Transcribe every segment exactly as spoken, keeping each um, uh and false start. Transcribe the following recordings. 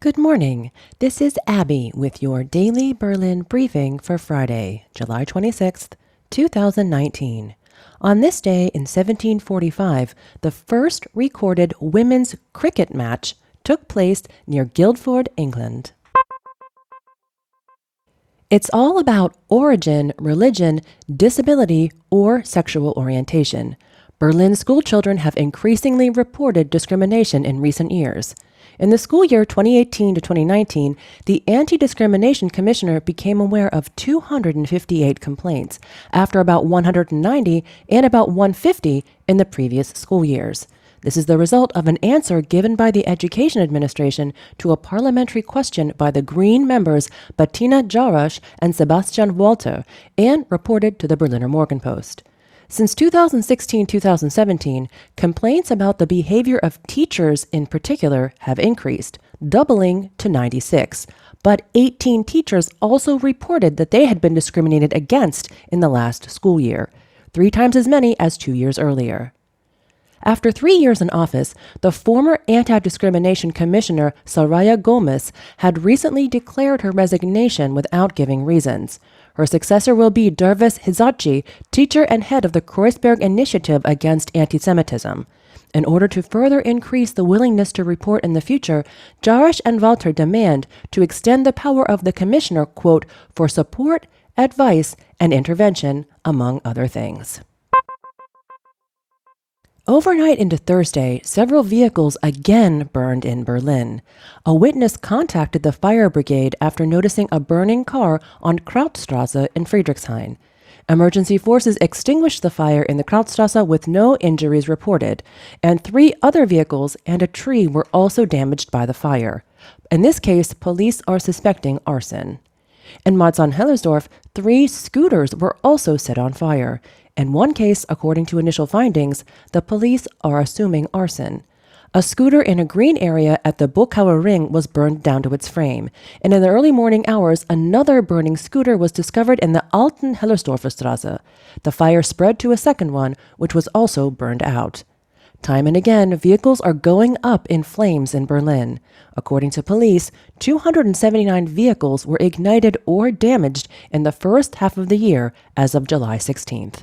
Good morning. This is Abby with your daily Berlin briefing for Friday, July twenty-sixth, two thousand nineteen. On this day in seventeen forty-five, the first recorded women's cricket match took place near Guildford, England. It's all about origin, religion, disability, or sexual orientation. Berlin schoolchildren have increasingly reported discrimination in recent years. In the school year twenty eighteen to twenty nineteen, the Anti-Discrimination Commissioner became aware of two hundred fifty-eight complaints, after about one hundred ninety and about one hundred fifty in the previous school years. This is the result of an answer given by the Education Administration to a parliamentary question by the Green members Bettina Jarasch and Sebastian Walter, and reported to the Berliner Morgenpost. Since two thousand sixteen to two thousand seventeen, complaints about the behavior of teachers in particular have increased, doubling to ninety-six. But eighteen teachers also reported that they had been discriminated against in the last school year, three times as many as two years earlier. After three years in office, the former Anti-Discrimination Commissioner Soraya Gomez had recently declared her resignation without giving reasons. Her successor will be Dervis Hizachi, teacher and head of the Kreuzberg Initiative Against Antisemitism. In order to further increase the willingness to report in the future, Jarasch and Walter demand to extend the power of the commissioner, quote, for support, advice, and intervention, among other things. Overnight into Thursday, several vehicles again burned in Berlin. A witness contacted the fire brigade after noticing a burning car on Krautstrasse in Friedrichshain. Emergency forces extinguished the fire in the Krautstrasse with no injuries reported, and three other vehicles and a tree were also damaged by the fire. In this case, police are suspecting arson. In Marzahn-Hellersdorf, three scooters were also set on fire. In one case, according to initial findings, the police are assuming arson. A scooter in a green area at the Buchauer Ring was burned down to its frame, and in the early morning hours, another burning scooter was discovered in the Alten Hellersdorfer Straße. The fire spread to a second one, which was also burned out. Time and again, vehicles are going up in flames in Berlin. According to police, two hundred seventy-nine vehicles were ignited or damaged in the first half of the year as of July sixteenth.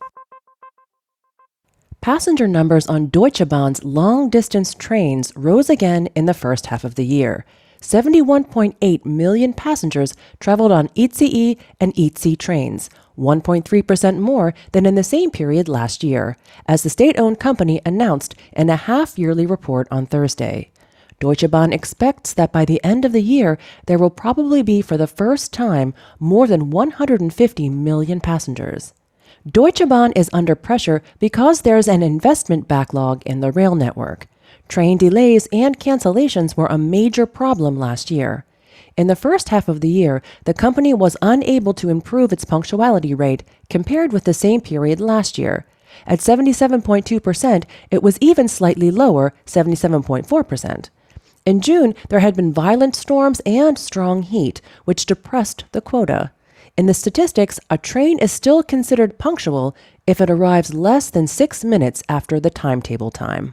Passenger numbers on Deutsche Bahn's long-distance trains rose again in the first half of the year. seventy-one point eight million passengers traveled on I C E and I C trains, one point three percent more than in the same period last year, as the state-owned company announced in a half-yearly report on Thursday. Deutsche Bahn expects that by the end of the year, there will probably be, for the first time, more than one hundred fifty million passengers. Deutsche Bahn is under pressure because there's an investment backlog in the rail network. Train delays and cancellations were a major problem last year. In the first half of the year, the company was unable to improve its punctuality rate compared with the same period last year. At seventy-seven point two percent, it was even slightly lower, seventy-seven point four percent. In June, there had been violent storms and strong heat, which depressed the quota. In the statistics, a train is still considered punctual if it arrives less than six minutes after the timetable time.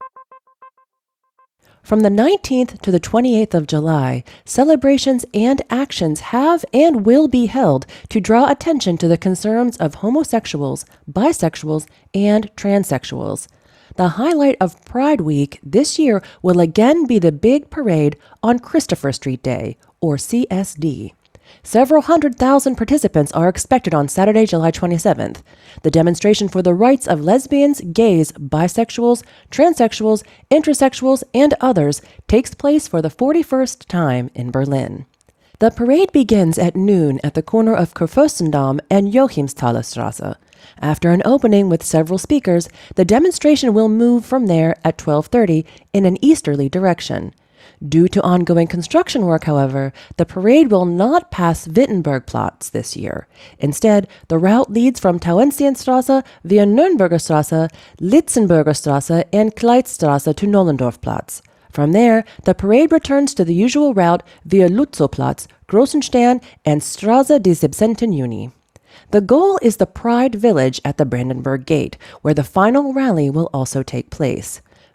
From the nineteenth to the twenty-eighth of July, celebrations and actions have and will be held to draw attention to the concerns of homosexuals, bisexuals, and transsexuals. The highlight of Pride Week this year will again be the big parade on Christopher Street Day, or C S D. Several hundred thousand participants are expected on Saturday, July twenty-seventh. The demonstration for the rights of lesbians, gays, bisexuals, transsexuals, intersexuals, and others takes place for the forty-first time in Berlin. The parade begins at noon at the corner of Kurfürstendamm and Joachimsthaler Straße. After an opening with several speakers, the demonstration will move from there at twelve thirty in an easterly direction. Due to ongoing construction work, however, the parade will not pass Wittenbergplatz this year. Instead, the route leads from Tauentzienstraße via Nürnberger Straße, Lietzenburger Straße, and Kleiststraße to Nollendorfplatz. From there, the parade returns to the usual route via Lutzowplatz, Großenstern, and Straße des siebzehnten Juni. The goal is the Pride Village at the Brandenburg Gate, where the final rally will also take place.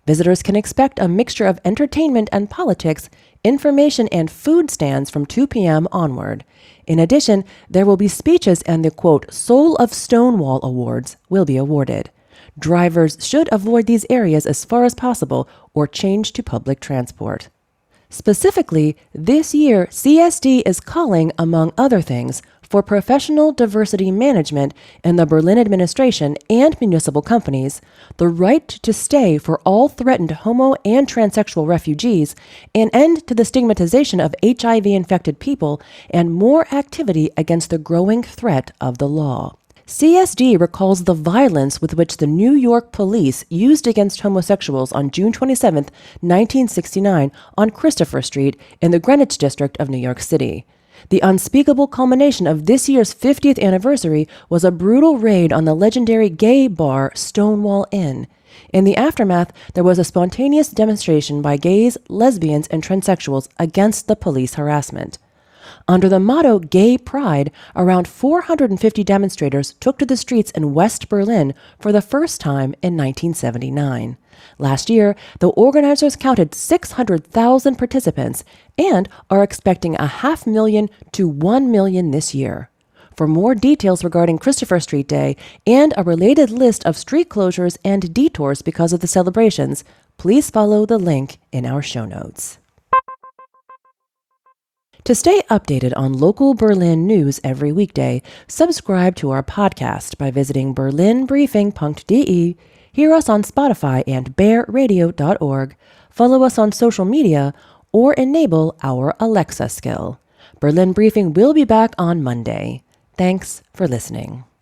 Visitors can expect a mixture of entertainment and politics, information and food stands from two p.m. onward. In addition, there will be speeches and the, quote, Soul of Stonewall Awards will be awarded. Drivers should avoid these areas as far as possible or change to public transport. Specifically, this year, C S D is calling, among other things, for professional diversity management in the Berlin administration and municipal companies, the right to stay for all threatened homo and transsexual refugees, an end to the stigmatization of H I V-infected people, and more activity against the growing threat of the law. C S D recalls the violence with which the New York police used against homosexuals on June twenty-seventh, nineteen sixty-nine, on Christopher Street in the Greenwich district of New York City. The unspeakable culmination of this year's fiftieth anniversary was a brutal raid on the legendary gay bar Stonewall Inn. In the aftermath, there was a spontaneous demonstration by gays, lesbians, and transsexuals against the police harassment. Under the motto Gay Pride, around four hundred fifty demonstrators took to the streets in West Berlin for the first time in nineteen seventy-nine. Last year, the organizers counted six hundred thousand participants and are expecting a half million to one million this year. For more details regarding Christopher Street Day and a related list of street closures and detours because of the celebrations, please follow the link in our show notes. To stay updated on local Berlin news every weekday, subscribe to our podcast by visiting berlin briefing dot d e, hear us on Spotify and bear radio dot org, follow us on social media, or enable our Alexa skill. Berlin Briefing will be back on Monday. Thanks for listening.